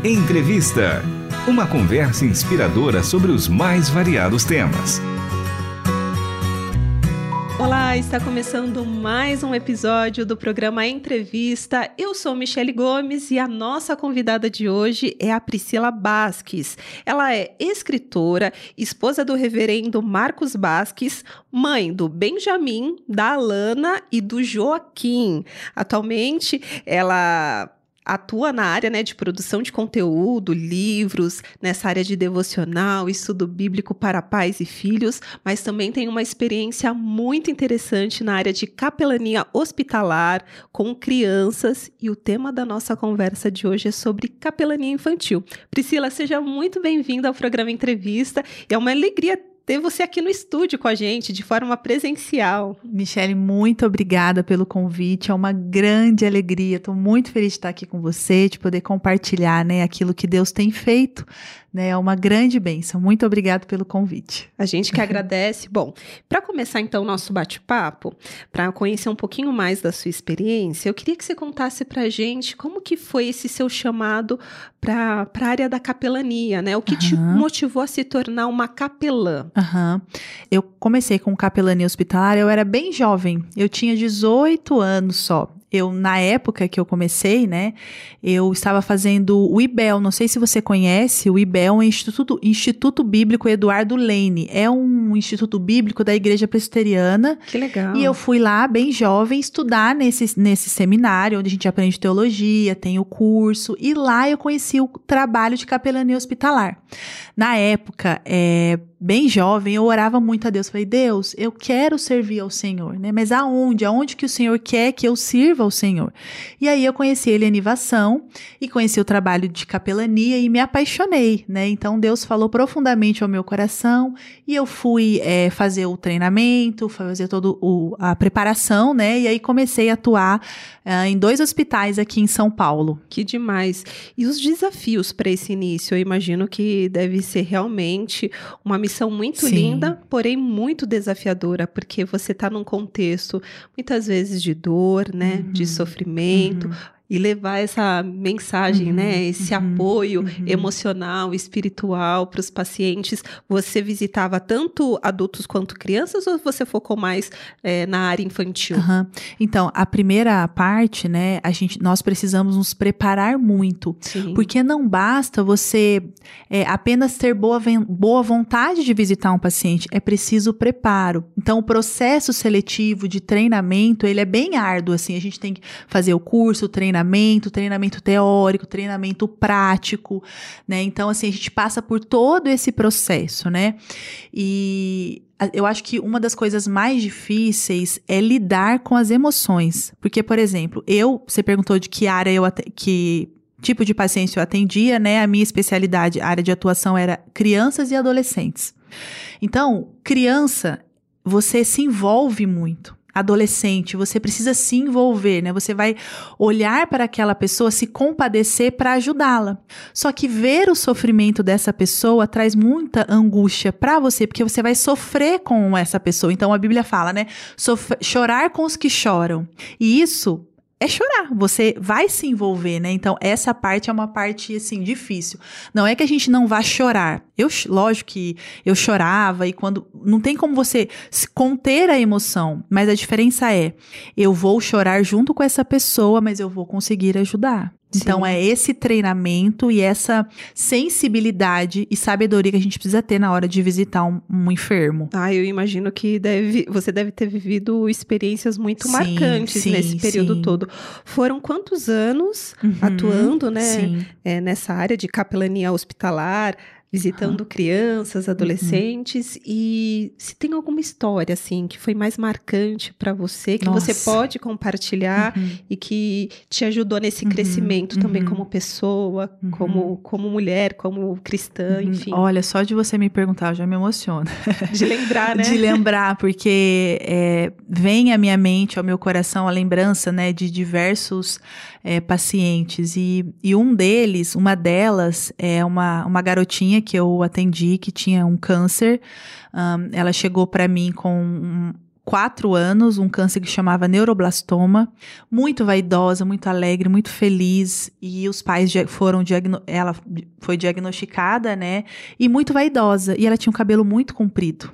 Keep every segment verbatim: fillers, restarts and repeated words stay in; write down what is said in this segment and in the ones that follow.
Entrevista. Uma conversa inspiradora sobre os mais variados temas. Olá, está começando mais um episódio do programa Entrevista. Eu sou Michele Gomes e a nossa convidada de hoje é a Priscila Basques. Ela é escritora, esposa do reverendo Marcos Basques, mãe do Benjamin, da Alana e do Joaquim. Atualmente, ela atua na área, né, de produção de conteúdo, livros, nessa área de devocional, estudo bíblico para pais e filhos, mas também tem uma experiência muito interessante na área de capelania hospitalar com crianças, e o tema da nossa conversa de hoje é sobre capelania infantil. Priscila, seja muito bem-vinda ao programa Entrevista, é uma alegria ter você aqui no estúdio com a gente, de forma presencial. Michele, muito obrigada pelo convite, é uma grande alegria, estou muito feliz de estar aqui com você, de poder compartilhar, né, aquilo que Deus tem feito, né, é uma grande bênção. Muito obrigada pelo convite. A gente que agradece. Bom, para começar então o nosso bate-papo, para conhecer um pouquinho mais da sua experiência, eu queria que você contasse para a gente como que foi esse seu chamado para a área da capelania, né? O que uhum. te motivou a se tornar uma capelã? Uhum. Eu comecei com capelania hospitalar, eu era bem jovem, eu tinha dezoito anos só. Eu, na época que eu comecei, né, eu estava fazendo o I B E L, não sei se você conhece, o I B E L é o Instituto, Instituto Bíblico Eduardo Lane, é um instituto bíblico da Igreja Presbiteriana. Que legal. E eu fui lá, bem jovem, estudar nesse, nesse seminário, onde a gente aprende teologia, tem o curso, e lá eu conheci o trabalho de capelania hospitalar. Na época, é... bem jovem, eu orava muito a Deus, falei, Deus, eu quero servir ao Senhor, né, mas aonde? Aonde que o Senhor quer que eu sirva ao Senhor? E aí eu conheci a Helenivação e conheci o trabalho de capelania e me apaixonei, né, então Deus falou profundamente ao meu coração e eu fui é, fazer o treinamento, fazer toda a preparação, né, e aí comecei a atuar uh, em dois hospitais aqui em São Paulo. Que demais! E os desafios para esse início? Eu imagino que deve ser realmente uma missão muito Sim. linda, porém muito desafiadora, porque você está num contexto, muitas vezes, de dor, né, uhum. de sofrimento, uhum. e levar essa mensagem, uhum, né, esse uhum, apoio uhum. emocional, espiritual para os pacientes. Você visitava tanto adultos quanto crianças ou você focou mais é, na área infantil? Uhum. Então, a primeira parte, né, a gente, nós precisamos nos preparar muito, Sim. porque não basta você é, apenas ter boa, boa vontade de visitar um paciente, é preciso preparo. Então, o processo seletivo de treinamento, ele é bem árduo, assim, a gente tem que fazer o curso, o treinamento, treinamento, treinamento teórico, treinamento prático, né? Então, assim, a gente passa por todo esse processo, né? E eu acho que uma das coisas mais difíceis é lidar com as emoções. Porque, por exemplo, eu, você perguntou de que área eu, que tipo de paciente eu atendia, né? A minha especialidade, a área de atuação era crianças e adolescentes. Então, criança, você se envolve muito. Adolescente, você precisa se envolver, né? Você vai olhar para aquela pessoa, se compadecer para ajudá-la. Só que ver o sofrimento dessa pessoa traz muita angústia para você, porque você vai sofrer com essa pessoa. Então a Bíblia fala, né? Sof- chorar com os que choram. E isso é chorar, você vai se envolver, né? Então, essa parte é uma parte, assim, difícil. Não é que a gente não vá chorar. Eu, lógico que eu chorava e quando... Não tem como você conter a emoção, mas a diferença é, eu vou chorar junto com essa pessoa, mas eu vou conseguir ajudar. Então, Sim. é esse treinamento e essa sensibilidade e sabedoria que a gente precisa ter na hora de visitar um, um enfermo. Ah, eu imagino que deve, você deve ter vivido experiências muito sim, marcantes sim, nesse período sim. todo. Foram quantos anos uhum, atuando, né, é, nessa área de capelania hospitalar, visitando uhum. crianças, adolescentes, uhum. e se tem alguma história, assim, que foi mais marcante para você, que Nossa. Você pode compartilhar uhum. e que te ajudou nesse uhum. crescimento também uhum. como pessoa, uhum. como, como mulher, como cristã, uhum. enfim. Olha, só de você me perguntar, eu já me emociono. De lembrar, né? De lembrar, porque é, vem à minha mente, ao meu coração, a lembrança, né, de diversos é, pacientes, e, e um deles, uma delas, é uma, uma garotinha que eu atendi, que tinha um câncer. Um, ela chegou para mim com, um, quatro anos, um câncer que chamava neuroblastoma, muito vaidosa, muito alegre, muito feliz, e os pais foram, diagno- ela foi diagnosticada, né, e muito vaidosa, e ela tinha um cabelo muito comprido.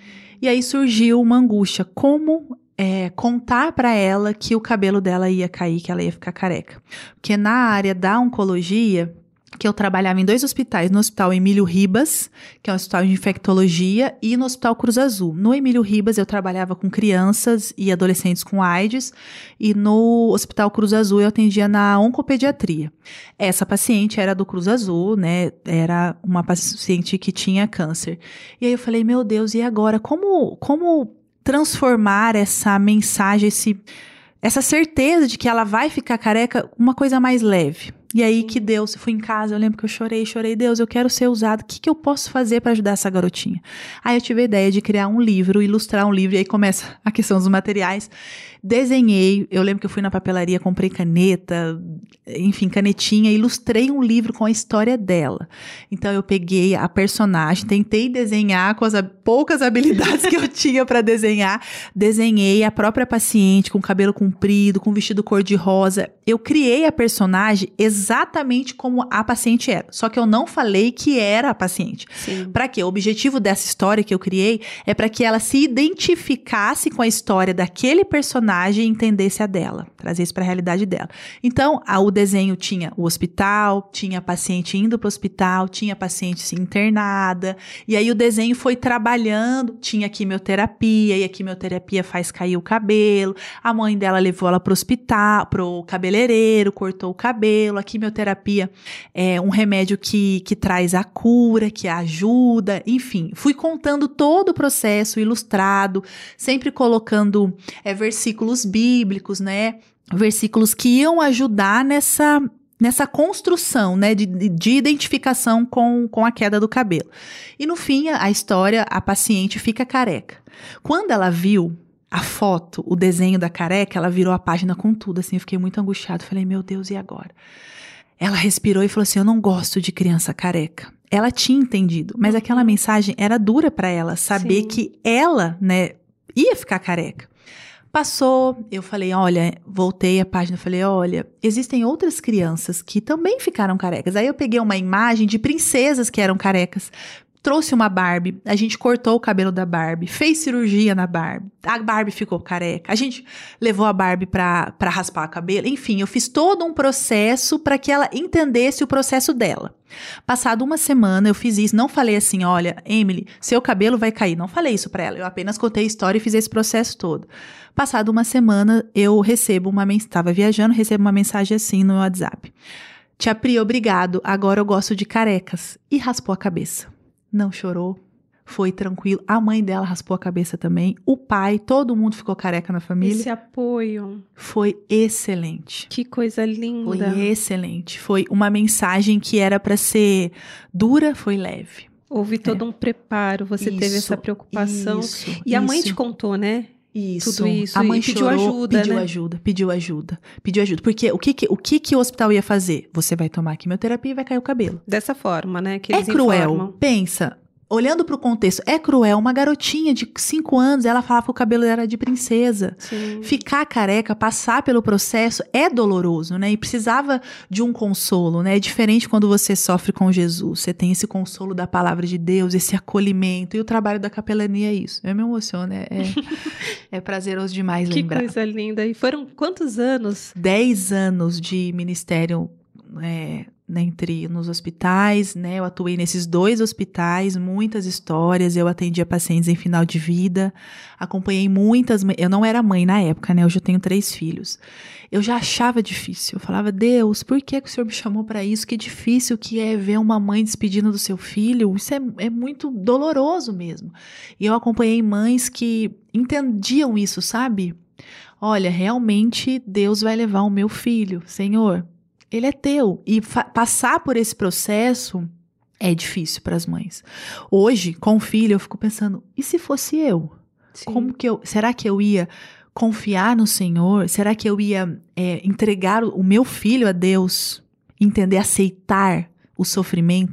E aí surgiu uma angústia, como é, contar para ela que o cabelo dela ia cair, que ela ia ficar careca. Porque na área da oncologia, que eu trabalhava em dois hospitais, no Hospital Emílio Ribas, que é um hospital de infectologia, e no Hospital Cruz Azul. No Emílio Ribas eu trabalhava com crianças e adolescentes com AIDS, e no Hospital Cruz Azul eu atendia na oncopediatria. Essa paciente era do Cruz Azul, né, era uma paciente que tinha câncer. E aí eu falei, meu Deus, e agora? Como, como transformar essa mensagem, esse, essa certeza de que ela vai ficar careca, uma coisa mais leve? E aí que Deus, eu fui em casa, eu lembro que eu chorei, chorei, Deus, eu quero ser usado, o que, que eu posso fazer para ajudar essa garotinha? Aí eu tive a ideia de criar um livro, ilustrar um livro, e aí começa a questão dos materiais. Desenhei, eu lembro que eu fui na papelaria, comprei caneta, enfim, canetinha, ilustrei um livro com a história dela. Então eu peguei a personagem, tentei desenhar com as poucas habilidades que eu tinha para desenhar, desenhei a própria paciente com cabelo comprido, com vestido cor-de-rosa. Eu criei a personagem exatamente como a paciente era, só que eu não falei que era a paciente. Para quê? O objetivo dessa história que eu criei é para que ela se identificasse com a história daquele personagem e entendesse a dela, trazer isso para a realidade dela. Então, a, o desenho tinha o hospital, tinha a paciente indo para o hospital, tinha a paciente se internada, e aí o desenho foi trabalhando, tinha quimioterapia, e a quimioterapia faz cair o cabelo, a mãe dela levou ela para o hospital, para o cabeleireiro, cortou o cabelo, a quimioterapia é um remédio que, que traz a cura, que ajuda, enfim, fui contando todo o processo ilustrado, sempre colocando é, versículos bíblicos, né, versículos que iam ajudar nessa, nessa construção, né, de, de identificação com, com a queda do cabelo. E no fim, a história, a paciente fica careca. Quando ela viu a foto, o desenho da careca, ela virou a página com tudo, assim, eu fiquei muito angustiada, falei, meu Deus, e agora? Ela respirou e falou assim, eu não gosto de criança careca. Ela tinha entendido, mas aquela mensagem era dura para ela, saber Sim. que ela, né, ia ficar careca. Passou, eu falei, olha, voltei a página, falei, olha, existem outras crianças que também ficaram carecas. Aí eu peguei uma imagem de princesas que eram carecas, trouxe uma Barbie, a gente cortou o cabelo da Barbie, fez cirurgia na Barbie, a Barbie ficou careca, a gente levou a Barbie pra, pra raspar o cabelo, enfim, eu fiz todo um processo para que ela entendesse o processo dela. Passado uma semana eu fiz isso, não falei assim, olha, Emily, seu cabelo vai cair, não falei isso pra ela, eu apenas contei a história e fiz esse processo todo. Passado uma semana eu recebo uma mensagem, estava viajando, recebo uma mensagem assim no WhatsApp. Tia Pri, obrigado, agora eu gosto de carecas. E raspou a cabeça. Não chorou, foi tranquilo. A mãe dela raspou a cabeça também. O pai, todo mundo ficou careca na família. Esse apoio. Foi excelente. Que coisa linda. Foi excelente. Foi uma mensagem que era para ser dura, foi leve. Houve todo é. um preparo, você isso, teve essa preocupação. Isso, e a mãe te contou, né? Isso. Tudo isso. A mãe e pediu chorou, ajuda, pediu né? ajuda, pediu ajuda, pediu ajuda. Porque o que, que, o que que o hospital ia fazer? Você vai tomar quimioterapia e vai cair o cabelo. Dessa forma, né? Que é eles cruel. Informam. Pensa. Olhando para o contexto, é cruel, uma garotinha de cinco anos, ela falava que o cabelo era de princesa. Sim. Ficar careca, passar pelo processo é doloroso, né? E precisava de um consolo, né? É diferente quando você sofre com Jesus, você tem esse consolo da palavra de Deus, esse acolhimento, e o trabalho da capelania é isso. Eu me emociono, é, é, é prazeroso demais lembrar. Que coisa linda. E foram quantos anos? Dez anos de ministério, é, entre nos hospitais, né, eu atuei nesses dois hospitais, muitas histórias, eu atendia pacientes em final de vida, acompanhei muitas, eu não era mãe na época, né, hoje eu tenho três filhos, eu já achava difícil, eu falava, Deus, por que, que o Senhor me chamou para isso, que difícil que é ver uma mãe despedindo do seu filho, isso é, é muito doloroso mesmo, e eu acompanhei mães que entendiam isso, sabe, olha, realmente Deus vai levar o meu filho, Senhor, ele é teu. E passar por esse processo é difícil para as mães. Hoje, com o filho, eu fico pensando, e se fosse eu? Sim. Como que eu, será que eu ia confiar no Senhor? Será que eu ia é, entregar o meu filho a Deus? Entender, aceitar o sofrimento?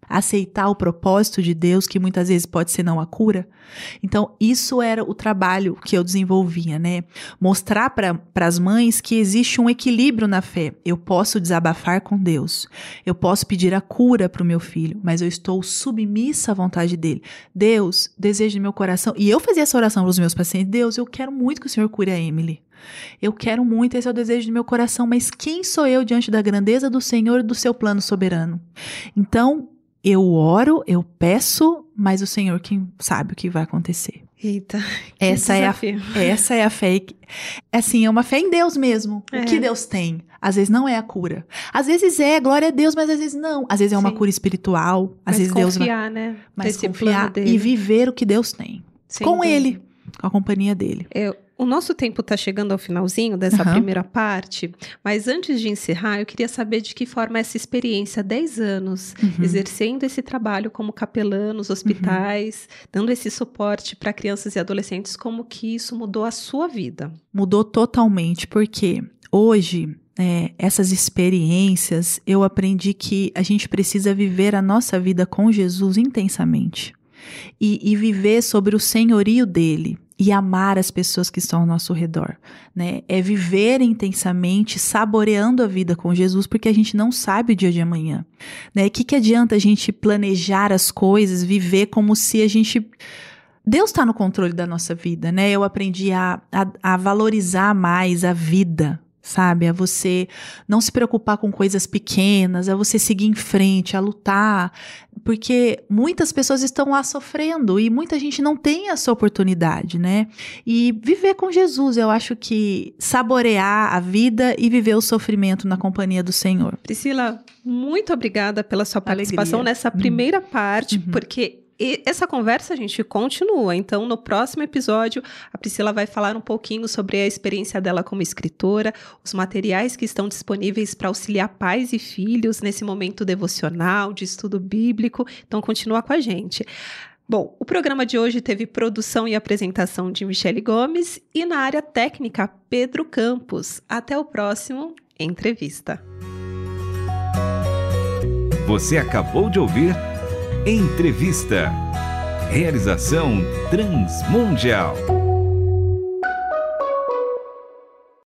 aceitar o propósito de Deus, que muitas vezes pode ser não a cura. Então, isso era o trabalho que eu desenvolvia, né? Mostrar para as mães que existe um equilíbrio na fé. Eu posso desabafar com Deus, eu posso pedir a cura para o meu filho, mas eu estou submissa à vontade dele. Deus, desejo do meu coração. E eu fazia essa oração para os meus pacientes. Deus, eu quero muito que o Senhor cure a Emily. Eu quero muito, esse é o desejo do meu coração, mas quem sou eu diante da grandeza do Senhor e do seu plano soberano? Então, eu oro, eu peço, mas o Senhor quem sabe o que vai acontecer. Eita, essa é, a, essa é a fé, assim, é uma fé em Deus mesmo. É. O que Deus tem? Às vezes não é a cura. Às vezes é, glória a Deus, mas às vezes não. Às vezes é uma Sim. cura espiritual. Às mas vezes confiar, Deus vai, né? Mas confiar e viver o que Deus tem. Sem com dúvida. Ele, com a companhia dele. Eu... O nosso tempo está chegando ao finalzinho dessa uhum. primeira parte, mas antes de encerrar, eu queria saber de que forma essa experiência, dez anos, uhum. exercendo esse trabalho como capelã nos hospitais, uhum. dando esse suporte para crianças e adolescentes, como que isso mudou a sua vida? Mudou totalmente, porque hoje, é, essas experiências, eu aprendi que a gente precisa viver a nossa vida com Jesus intensamente e, e viver sobre o senhorio dele. E amar as pessoas que estão ao nosso redor, né? É viver intensamente, saboreando a vida com Jesus, porque a gente não sabe o dia de amanhã, né? O que, que adianta a gente planejar as coisas, viver como se a gente... Deus está no controle da nossa vida, né? Eu aprendi a, a, a valorizar mais a vida, sabe? A você não se preocupar com coisas pequenas, a você seguir em frente, a lutar, porque muitas pessoas estão lá sofrendo e muita gente não tem essa oportunidade, né? E viver com Jesus, eu acho que saborear a vida e viver o sofrimento na companhia do Senhor. Priscila, muito obrigada pela sua participação Alegria. nessa primeira uhum. parte, uhum. porque... E essa conversa a gente continua, então no próximo episódio a Priscila vai falar um pouquinho sobre a experiência dela como escritora, os materiais que estão disponíveis para auxiliar pais e filhos nesse momento devocional, de estudo bíblico, então continua com a gente. Bom, o programa de hoje teve produção e apresentação de Michele Gomes e na área técnica Pedro Campos. Até o próximo Entrevista. Você acabou de ouvir Entrevista. Realização Transmundial.